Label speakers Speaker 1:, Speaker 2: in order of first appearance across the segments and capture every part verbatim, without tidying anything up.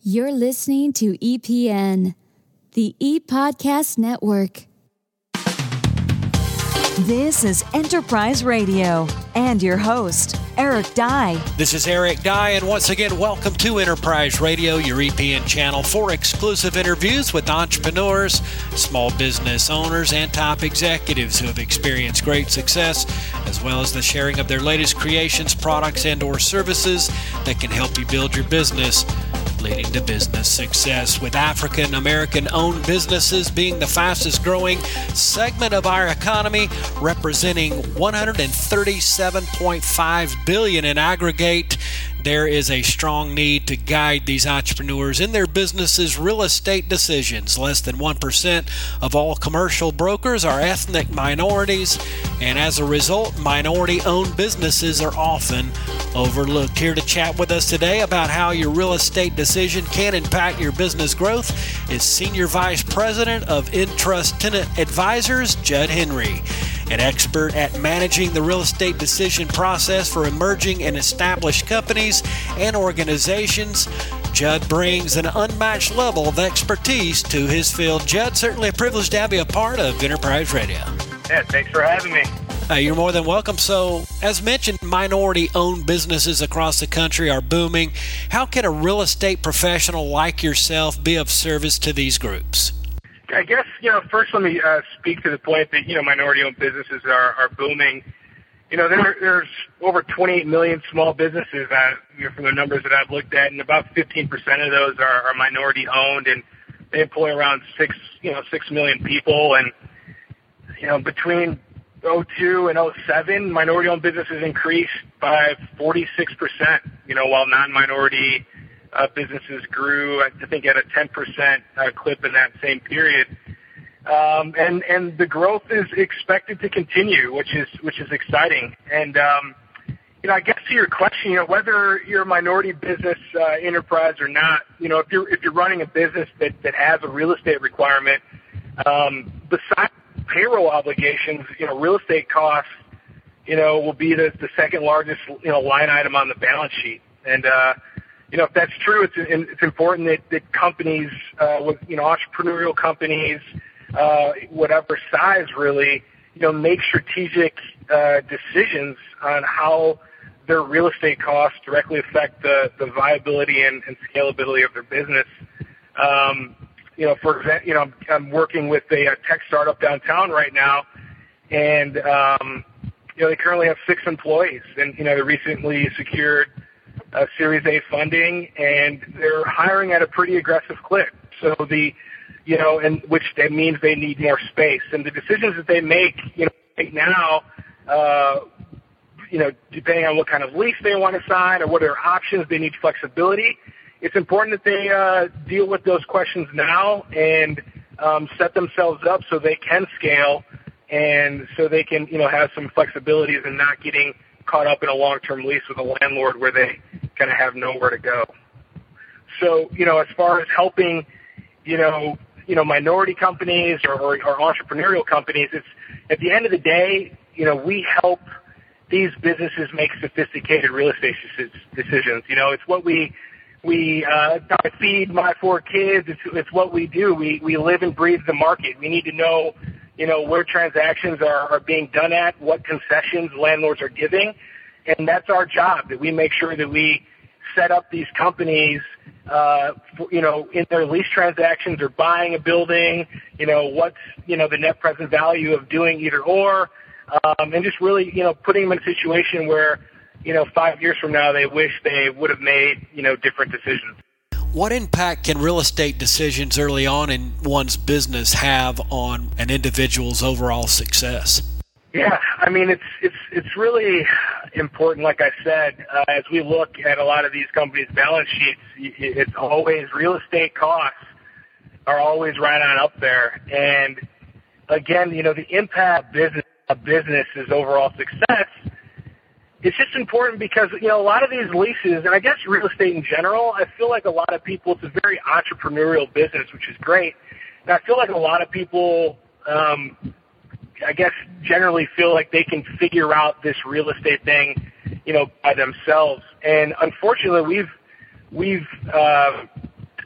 Speaker 1: You're listening to E P N, the E-Podcast Network.
Speaker 2: This is Enterprise Radio and your host, Eric Dye.
Speaker 3: This is Eric Dye, and once again, welcome to Enterprise Radio, your E P N channel for exclusive interviews with entrepreneurs, small business owners, and top executives who have experienced great success, as well as the sharing of their latest creations, products, and or services that can help you build your business, leading to business success, with African American owned businesses being the fastest growing segment of our economy, representing one hundred thirty-seven point five billion dollars in aggregate. There is a strong need to guide these entrepreneurs in their businesses' real estate decisions. Less than one percent of all commercial brokers are ethnic minorities, and as a result, minority-owned businesses are often overlooked. Here to chat with us today about how your real estate decision can impact your business growth is Senior Vice President of Entrust Tenant Advisors, Judd Henry. An expert at managing the real estate decision process for emerging and established companies and organizations, Judd brings an unmatched level of expertise to his field. Judd, certainly a privilege to have you a part of Enterprise Radio.
Speaker 4: Yeah, thanks for having me.
Speaker 3: Uh, you're more than welcome. So, as mentioned, minority-owned businesses across the country are booming. How can a real estate professional like yourself be of service to these groups?
Speaker 4: I guess, you know, first let me uh, speak to the point that, you know, minority-owned businesses are, are booming. You know, there, there's over twenty-eight million small businesses uh, you know, from the numbers that I've looked at, and about fifteen percent of those are, are minority-owned, and they employ around six, you know, six million people. And, you know, between oh two and oh seven, minority-owned businesses increased by forty-six percent, you know, while non-minority Uh, businesses grew, I think, at a ten percent uh, clip in that same period, um, and and the growth is expected to continue, which is which is exciting. And um, you know, I guess to your question, you know, whether you're a minority business uh, enterprise or not, you know, if you're if you're running a business that that has a real estate requirement, um, besides payroll obligations, you know, real estate costs, you know, will be the the second largest you know line item on the balance sheet, and uh, You know, if that's true, it's it's important that, that companies, uh, with, you know, entrepreneurial companies, uh, whatever size really, you know, make strategic uh, decisions on how their real estate costs directly affect the, the viability and, and scalability of their business. Um, you know, for example, you know, I'm, I'm working with a, a tech startup downtown right now, and, um, you know, they currently have six employees, and, you know, they recently secured Uh, Series A funding, and they're hiring at a pretty aggressive clip. So the, you know, and which that means they need more space. And the decisions that they make, you know, right now, uh, you know, depending on what kind of lease they want to sign or what are their options, they need flexibility. It's important that they uh, deal with those questions now and um, set themselves up so they can scale and so they can, you know, have some flexibilities and not getting caught up in a long-term lease with a landlord where they kind of have nowhere to go. So, you know, as far as helping, you know, you know, minority companies or, or, or entrepreneurial companies, it's at the end of the day, you know, we help these businesses make sophisticated real estate decisions. You know, it's what we we uh, feed my four kids. It's, it's what we do. We we live and breathe the market. We need to know, you know, where transactions are, are being done at, what concessions landlords are giving, and that's our job, that we make sure that we set up these companies, uh, for, you know, in their lease transactions or buying a building, you know, what's, you know, the net present value of doing either or, um, and just really, you know, putting them in a situation where, you know, five years from now they wish they would have made, you know, different decisions.
Speaker 3: What impact can real estate decisions early on in one's business have on an individual's overall success?
Speaker 4: Yeah, I mean, it's it's it's really important, like I said, uh, as we look at a lot of these companies' balance sheets, it's always real estate costs are always right on up there. And again, you know, the impact business of business's overall success, it's just important because, you know, a lot of these leases, and I guess real estate in general, I feel like a lot of people, it's a very entrepreneurial business, which is great. And I feel like a lot of people, um, I guess, generally feel like they can figure out this real estate thing, you know, by themselves. And unfortunately, we've we've uh,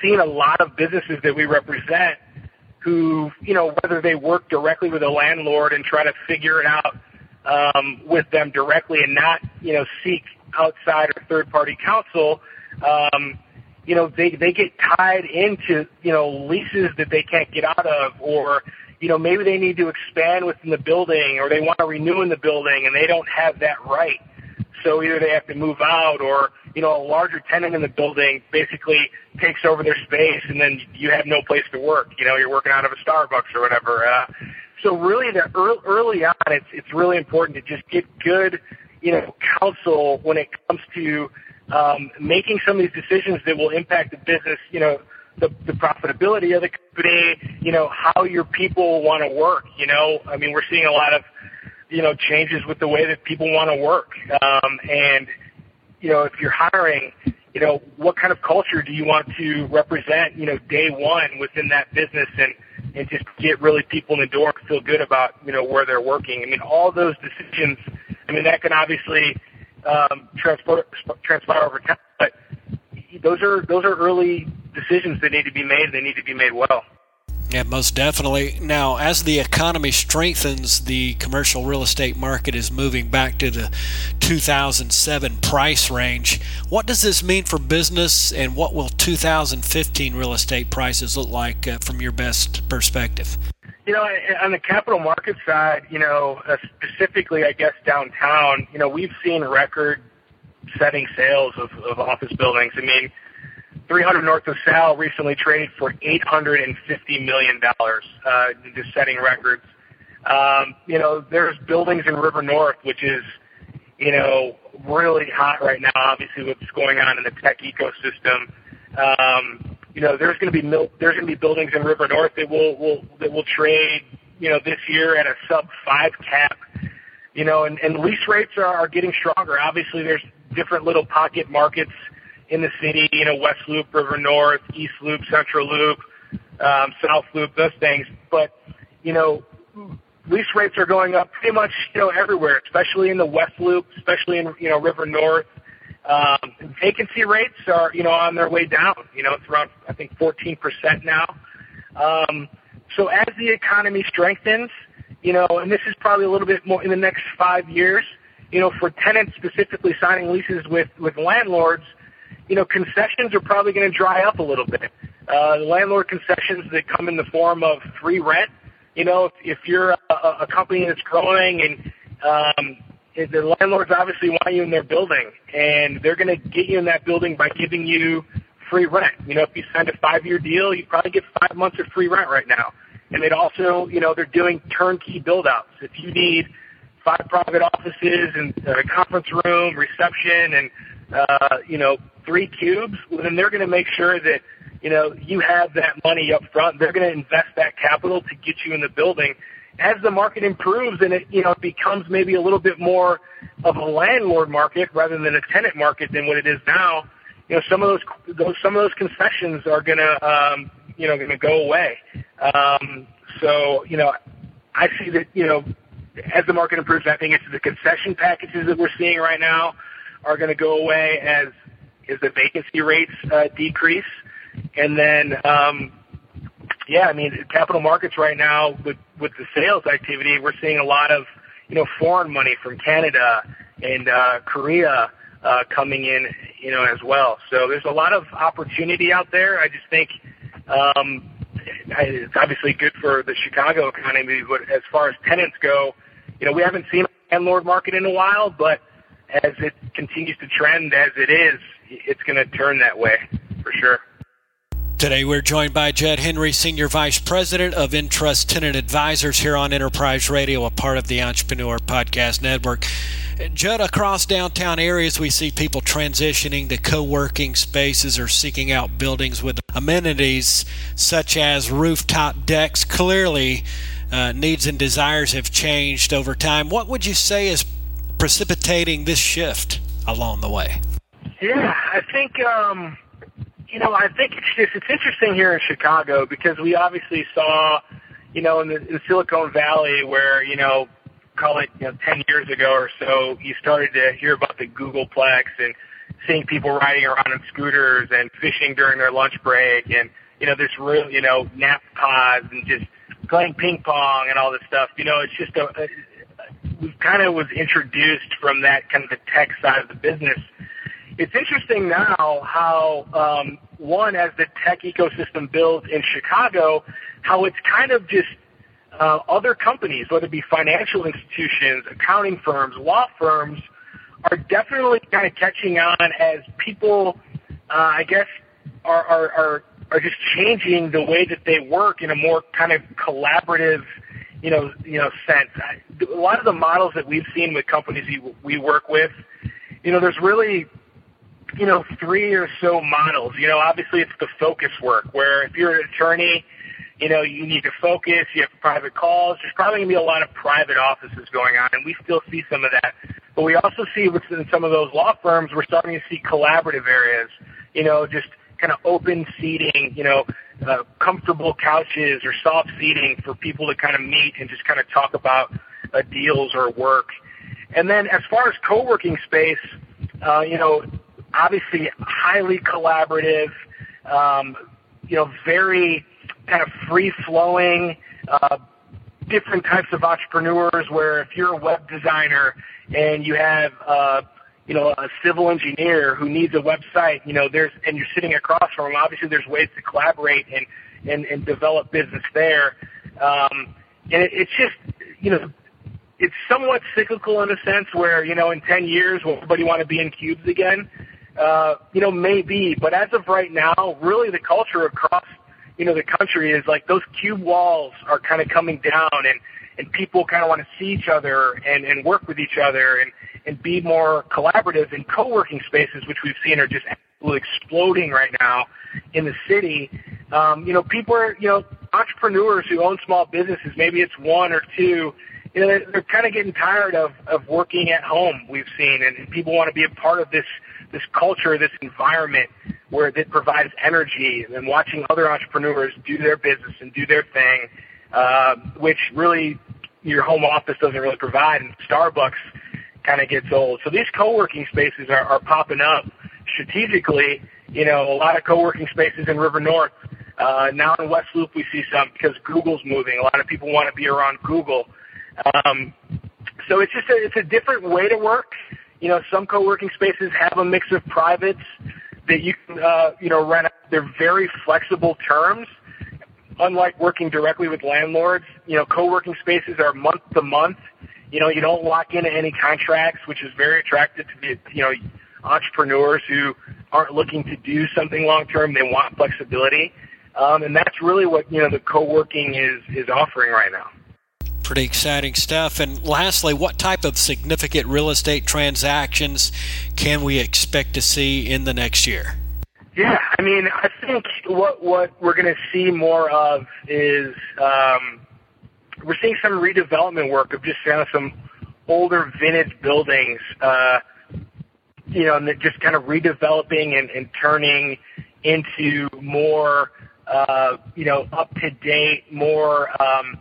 Speaker 4: seen a lot of businesses that we represent who, you know, whether they work directly with a landlord and try to figure it out um, with them directly and not, you know, seek outside or third-party counsel, um, you know, they, they get tied into, you know, leases that they can't get out of, or, you know, maybe they need to expand within the building, or they want to renew in the building and they don't have that right. So either they have to move out, or, you know, a larger tenant in the building basically takes over their space, and then you have no place to work. You know, you're working out of a Starbucks or whatever. Uh, so really, the early, early on, it's it's really important to just get good, you know, counsel when it comes to um, making some of these decisions that will impact the business. You know, the, the profitability of the company. You know, how your people want to work. You know, I mean, we're seeing a lot of, you know, changes with the way that people want to work. Um, and, you know, if you're hiring, you know, what kind of culture do you want to represent, you know, day one within that business, and, and just get really people in the door and feel good about, you know, where they're working. I mean, all those decisions, I mean, that can obviously um, transport, transpire over time, but those are, those are early decisions that need to be made, and they need to be made well.
Speaker 3: Yeah, most definitely. Now, as the economy strengthens, the commercial real estate market is moving back to the two thousand seven price range. What does this mean for business, and what will two thousand fifteen real estate prices look like uh, from your best perspective?
Speaker 4: You know, on the capital market side, you know, uh, specifically, I guess, downtown, you know, we've seen record-setting sales of, of office buildings. I mean, three hundred North of Sal recently traded for eight hundred fifty million dollars, uh, just setting records. Um, you know, there's buildings in River North, which is, you know, really hot right now, obviously, with what's going on in the tech ecosystem. Um, you know, there's going to be mil- there's going to be buildings in River North that will, will that will trade, you know, this year at a sub five cap. You know, and, and lease rates are, are getting stronger. Obviously, there's different little pocket markets in the city, you know, West Loop, River North, East Loop, Central Loop, um, South Loop, those things. But, you know, lease rates are going up pretty much, you know, everywhere, especially in the West Loop, especially in, you know, River North. Um, vacancy rates are, you know, on their way down. You know, it's around, I think, fourteen percent now. Um, so as the economy strengthens, you know, and this is probably a little bit more in the next five years, you know, for tenants specifically signing leases with, with landlords, you know, concessions are probably going to dry up a little bit. Uh, landlord concessions that come in the form of free rent. You know, if, if you're a, a company that's growing, and um, the landlords obviously want you in their building, and they're going to get you in that building by giving you free rent. You know, if you signed a five-year deal, you probably get five months of free rent right now. And they'd also, you know, they're doing turnkey build-outs. If you need five private offices and a conference room, reception, and, uh, you know, three cubes, well, then they're going to make sure that, you know, you have that money up front. They're going to invest that capital to get you in the building. As the market improves and it, you know, it becomes maybe a little bit more of a landlord market rather than a tenant market than what it is now, you know, some of those, those some of those concessions are going to, um, you know, going to go away. Um, so, you know, I see that, you know, as the market improves, I think it's the concession packages that we're seeing right now are going to go away as as the vacancy rates uh, decrease. And then, um, yeah, I mean, capital markets right now with, with the sales activity, we're seeing a lot of, you know, foreign money from Canada and uh, Korea uh, coming in, you know, as well. So there's a lot of opportunity out there. I just think um, it's obviously good for the Chicago economy, but as far as tenants go, you know, we haven't seen a landlord market in a while, but as it continues to trend as it is, it's going to turn that way for sure.
Speaker 3: Today we're joined by Judd Henry, Senior Vice President of Entrust Tenant Advisors here on Enterprise Radio, a part of the Entrepreneur Podcast Network. Judd, across downtown areas we see people transitioning to co-working spaces or seeking out buildings with amenities such as rooftop decks. Clearly, uh, needs and desires have changed over time. What would you say is precipitating this shift along the way?
Speaker 4: Yeah, I think... Um You know, I think it's just, it's interesting here in Chicago because we obviously saw, you know, in the in Silicon Valley where, you know, call it, you know, ten years ago or so, you started to hear about the Googleplex and seeing people riding around on scooters and fishing during their lunch break, and you know, this real, you know, nap pods and just playing ping pong and all this stuff. You know, it's just a, a we kind of was introduced from that kind of the tech side of the business. It's interesting now how, um, one, as the tech ecosystem builds in Chicago, how it's kind of just uh, other companies, whether it be financial institutions, accounting firms, law firms, are definitely kind of catching on as people, uh, I guess, are, are, are, are just changing the way that they work in a more kind of collaborative, you know, you know, sense. A lot of the models that we've seen with companies we work with, you know, there's really, you know, three or so models. You know, obviously it's the focus work where if you're an attorney, you know, you need to focus, you have private calls. There's probably going to be a lot of private offices going on, and we still see some of that. But we also see within some of those law firms, we're starting to see collaborative areas, you know, just kind of open seating, you know, uh, comfortable couches or soft seating for people to kind of meet and just kind of talk about uh, deals or work. And then as far as co-working space, uh, you know, obviously highly collaborative, um, you know, very kind of free-flowing, uh, different types of entrepreneurs where if you're a web designer and you have, uh, you know, a civil engineer who needs a website, you know, there's, and you're sitting across from them, obviously there's ways to collaborate and, and, and develop business there. Um, and it, it's just, you know, it's somewhat cyclical in a sense where, you know, in ten years, will everybody want to be in cubes again? Uh, you know, maybe. But as of right now, really the culture across, you know, the country is like those cube walls are kind of coming down, and, and people kind of want to see each other and, and work with each other and, and be more collaborative. And co-working spaces, which we've seen are just absolutely exploding right now in the city. Um, you know, people are, you know, entrepreneurs who own small businesses, maybe it's one or two, you know, they're, they're kind of getting tired of, of working at home, we've seen, and, and people want to be a part of this, this culture, this environment where it provides energy, and watching other entrepreneurs do their business and do their thing, uh, which really your home office doesn't really provide, and Starbucks kind of gets old. So these co-working spaces are, are popping up strategically. You know, a lot of co-working spaces in River North. Uh, now in West Loop we see some because Google's moving. A lot of people want to be around Google. Um, so it's just a, it's a different way to work. You know, some co-working spaces have a mix of privates that you can, uh, you know, rent out. They're very flexible terms. Unlike working directly with landlords, you know, co-working spaces are month to month. You know, you don't lock into any contracts, which is very attractive to the, you know, entrepreneurs who aren't looking to do something long term. They want flexibility. Um, and that's really what, you know, the co-working is, is offering right now.
Speaker 3: Pretty exciting stuff. And lastly, what type of significant real estate transactions can we expect to see in the next year?
Speaker 4: Yeah, I mean, I think what what we're going to see more of is um, we're seeing some redevelopment work of just kind of some older vintage buildings, uh, you know, and just kind of redeveloping and, and turning into more, uh, you know, up-to-date, more um,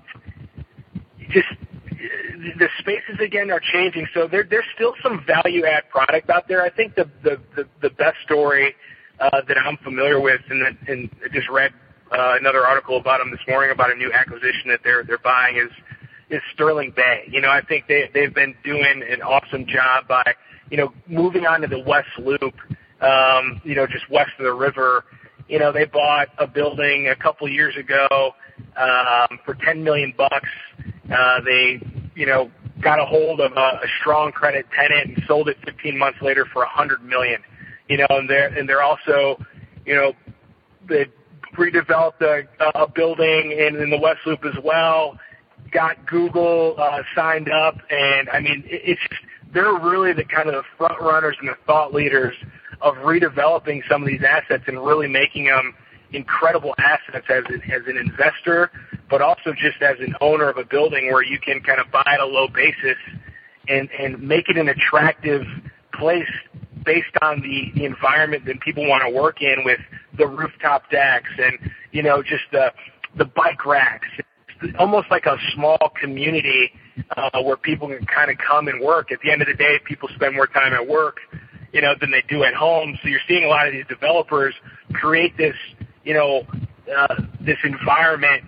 Speaker 4: just the spaces, again, are changing. So there, there's still some value-add product out there. I think the, the, the, the best story Uh, that I'm familiar with, and, that, and I just read uh, another article about them this morning about a new acquisition that they're they're buying is is Sterling Bay. You know, I think they they've been doing an awesome job by, you know, moving on to the West Loop, um, you know, just west of the river. You know, they bought a building a couple years ago um, for ten million bucks. Uh, they, you know, got a hold of a, a strong credit tenant and sold it fifteen months later for a hundred million. You know, and they're and they're also, you know, they redeveloped a, a building in, in the West Loop as well. Got Google uh, signed up, and I mean, it, it's just, they're really the kind of the front runners and the thought leaders of redeveloping some of these assets and really making them incredible assets as an, as an investor, but also just as an owner of a building where you can kind of buy at a low basis and and make it an attractive place based on the, the environment that people want to work in, with the rooftop decks and, you know, just the the bike racks. It's almost like a small community uh, where people can kind of come and work. At the end of the day, people spend more time at work. you know, than they do at home. So you're seeing a lot of these developers create this, you know, uh, this environment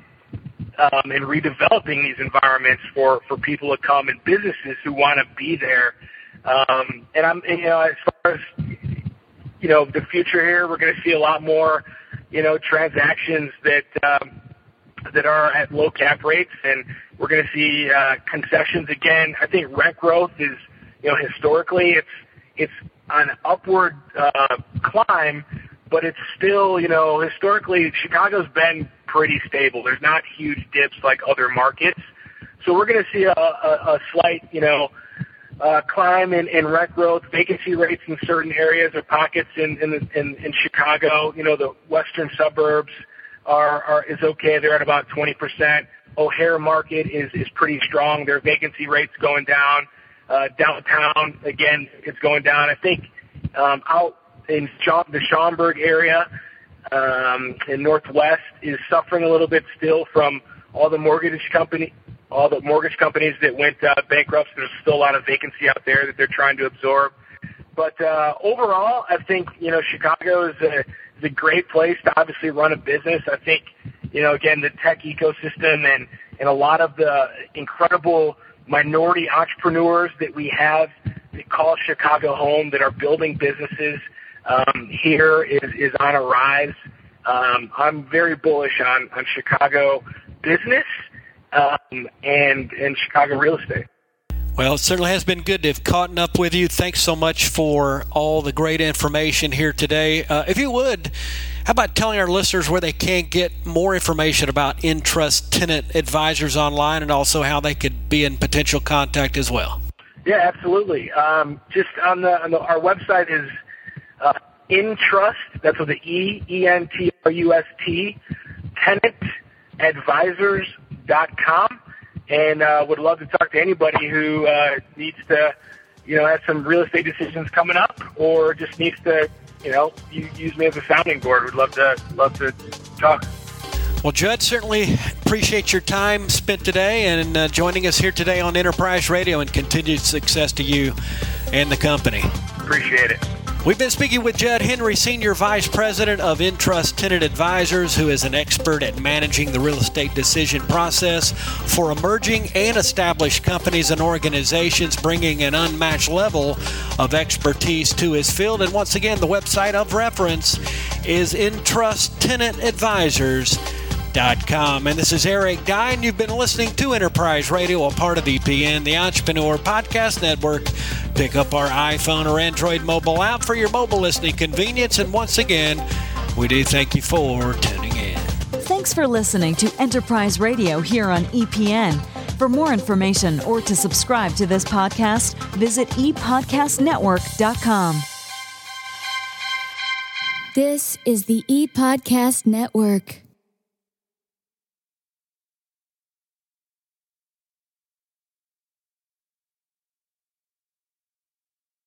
Speaker 4: um, and redeveloping these environments for, for people to come and businesses who want to be there. Um, and I'm, you know, as far as, you know, the future here, we're going to see a lot more, you know, transactions that, um, that are at low cap rates, and we're going to see uh, concessions again. I think rent growth is, you know, historically it's it's on an upward uh, climb, but it's still, you know, historically Chicago's been pretty stable. There's not huge dips like other markets, so we're going to see a, a, a slight, you know, uh, climb in, in rent growth. Vacancy rates in certain areas or pockets in in, in in Chicago, you know, the western suburbs. Are, are is okay. They're at about twenty percent. O'Hare market is, is pretty strong. Their vacancy rate's going down. Uh, downtown, again, it's going down. I think um, out in Scha- the Schaumburg area um, in Northwest is suffering a little bit still from all the mortgage company, all the mortgage companies that went uh, bankrupt. There's still a lot of vacancy out there that they're trying to absorb. But uh, overall, I think, you know, Chicago is a It's a great place to obviously run a business. I think, you know, again, the tech ecosystem and, and a lot of the incredible minority entrepreneurs that we have that call Chicago home, that are building businesses um, here is, is on a rise. Um, I'm very bullish on, on Chicago business um, and, and Chicago real estate.
Speaker 3: Well, it certainly has been good to have caught up with you. Thanks so much for all the great information here today. Uh, if you would, how about telling our listeners where they can get more information about Entrust Tenant Advisors online, and also how they could be in potential contact as well?
Speaker 4: Yeah, absolutely. Um, just on the, on the our website is uh, Entrust. That's with the E E N T R U S T tenant advisors dot com. And uh, would love to talk to anybody who uh, needs to, you know, have some real estate decisions coming up, or just needs to, you know, use me as a sounding board. Would love to love to talk.
Speaker 3: Well, Judd, certainly appreciate your time spent today and uh, joining us here today on Enterprise Radio, and continued success to you and the company.
Speaker 4: Appreciate it.
Speaker 3: We've been speaking with Judd Henry, Senior Vice President of Entrust Tenant Advisors, who is an expert at managing the real estate decision process for emerging and established companies and organizations, bringing an unmatched level of expertise to his field. And once again, the website of reference is Entrust Tenant Advisors dot com. And this is Eric Dye, and you've been listening to Enterprise Radio, a part of E P N, the Entrepreneur Podcast Network. Pick up our iPhone or Android mobile app for your mobile listening convenience. And once again, we do thank you for tuning in.
Speaker 2: Thanks for listening to Enterprise Radio here on E P N. For more information or to subscribe to this podcast, visit e podcast network dot com.
Speaker 1: This is the E Podcast Network.